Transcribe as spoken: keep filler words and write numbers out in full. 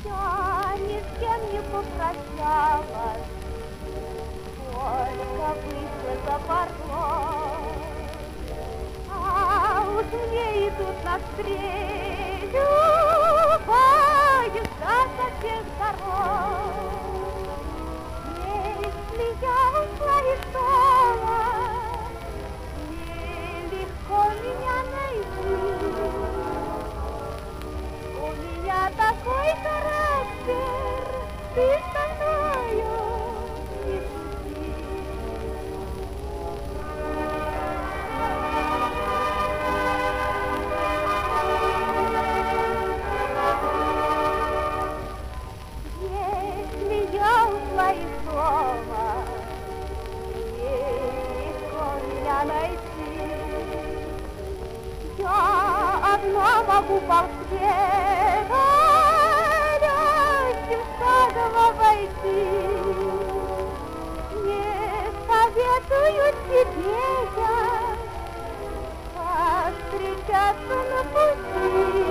Я ни с кем не попрощалась, только вышла за порог. А уж мне идут навстречу поезда со всех сторон. Если я ушла из дома, нелегко меня найти. У меня такой характер, ты со мною не шути. Если я ушла из дома, нелегко меня найти. Я одна могу полсвета легким шагом обойти. Не советую тебе я повстречаться на пути.